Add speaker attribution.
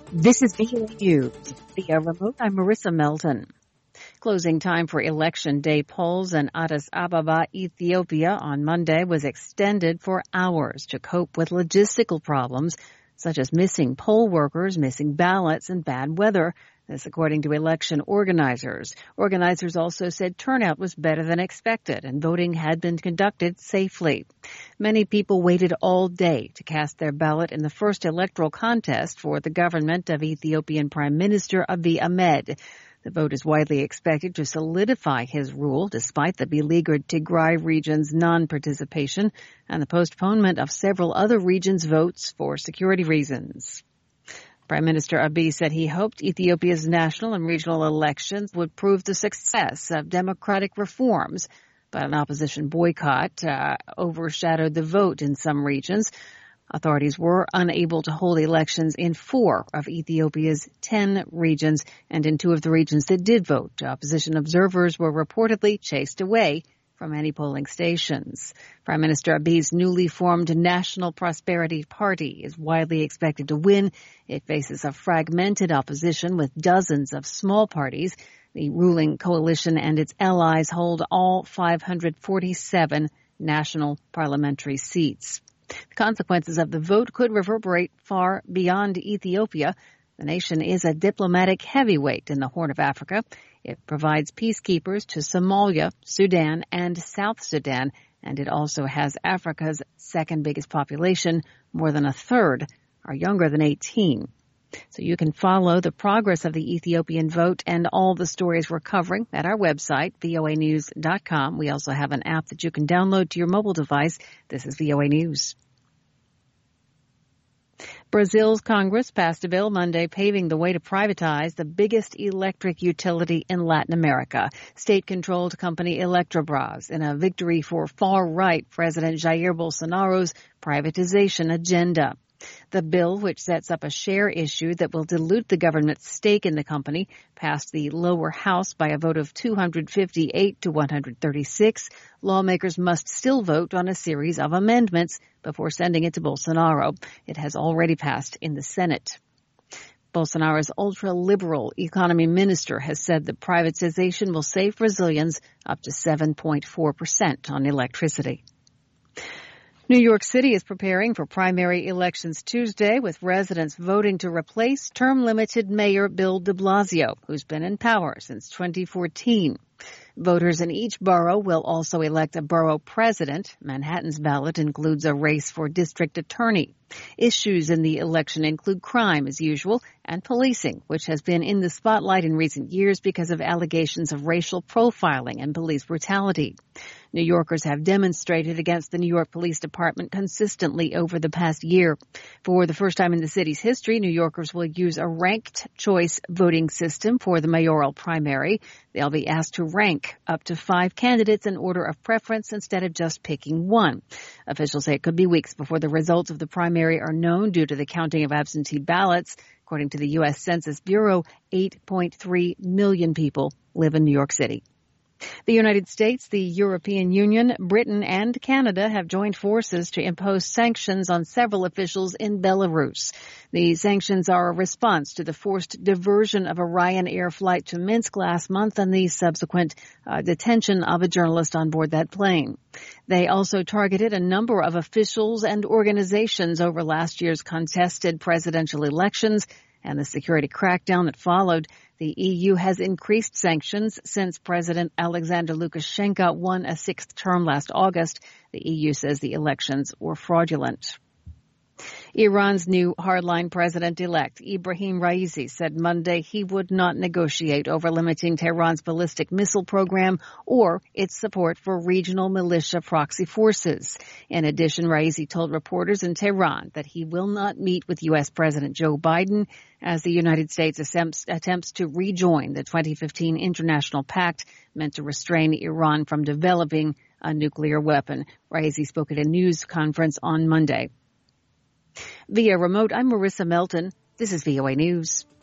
Speaker 1: This is VOA News. Via remote, I'm Marissa Melton. Closing time for Election Day polls in Addis Ababa, Ethiopia on Monday was extended for hours to cope with logistical problems such as missing poll workers, missing ballots, and bad weather. This according to election organizers. Organizers also said turnout was better than expected and voting had been conducted safely. Many people waited all day to cast their ballot in the first electoral contest for the government of Ethiopian Prime Minister Abiy Ahmed. The vote is widely expected to solidify his rule despite the beleaguered Tigray region's non-participation and the postponement of several other regions' votes for security reasons. Prime Minister Abiy said he hoped Ethiopia's national and regional elections would prove the success of democratic reforms, but an opposition boycott overshadowed the vote in some regions. Authorities were unable to hold elections in 4 of Ethiopia's 10 regions, and in 2 of the regions that did vote, opposition observers were reportedly chased away from any polling stations. Prime Minister Abiy's newly formed National Prosperity Party is widely expected to win. It faces a fragmented opposition with dozens of small parties. The ruling coalition and its allies hold all 547 national parliamentary seats. The consequences of the vote could reverberate far beyond Ethiopia. The nation is a diplomatic heavyweight in the Horn of Africa. It provides peacekeepers to Somalia, Sudan, and South Sudan, and it also has Africa's second biggest population. More than a third are younger than 18. So you can follow the progress of the Ethiopian vote and all the stories we're covering at our website, voanews.com. We also have an app that you can download to your mobile device. This is VOA News. Brazil's Congress passed a bill Monday paving the way to privatize the biggest electric utility in Latin America, state-controlled company Eletrobras, in a victory for far-right President Jair Bolsonaro's privatization agenda. The bill, which sets up a share issue that will dilute the government's stake in the company, passed the lower house by a vote of 258 to 136. Lawmakers must still vote on a series of amendments before sending it to Bolsonaro. It has already passed in the Senate. Bolsonaro's ultra-liberal economy minister has said that privatization will save Brazilians up to 7.4% on electricity. New York City is preparing for primary elections Tuesday, with residents voting to replace term-limited Mayor Bill de Blasio, who's been in power since 2014. Voters in each borough will also elect a borough president. Manhattan's ballot includes a race for district attorney. Issues in the election include crime, as usual, and policing, which has been in the spotlight in recent years because of allegations of racial profiling and police brutality. New Yorkers have demonstrated against the New York Police Department consistently over the past year. For the first time in the city's history, New Yorkers will use a ranked choice voting system for the mayoral primary. They'll be asked to rank up to 5 candidates in order of preference instead of just picking one. Officials say it could be weeks before the results of the primary are known due to the counting of absentee ballots. According to the U.S. Census Bureau, 8.3 million people live in New York City. The United States, the European Union, Britain, and Canada have joined forces to impose sanctions on several officials in Belarus. The sanctions are a response to the forced diversion of a Ryanair flight to Minsk last month and the subsequent detention of a journalist on board that plane. They also targeted a number of officials and organizations over last year's contested presidential elections and the security crackdown that followed. The EU has increased sanctions since President Alexander Lukashenko won a 6th term last August. The EU says the elections were fraudulent. Iran's new hardline president-elect, Ibrahim Raisi, said Monday he would not negotiate over limiting Tehran's ballistic missile program or its support for regional militia proxy forces. In addition, Raisi told reporters in Tehran that he will not meet with U.S. President Joe Biden as the United States attempts to rejoin the 2015 international pact meant to restrain Iran from developing a nuclear weapon. Raisi spoke at a news conference on Monday. Via remote, I'm Marissa Melton. This is VOA News.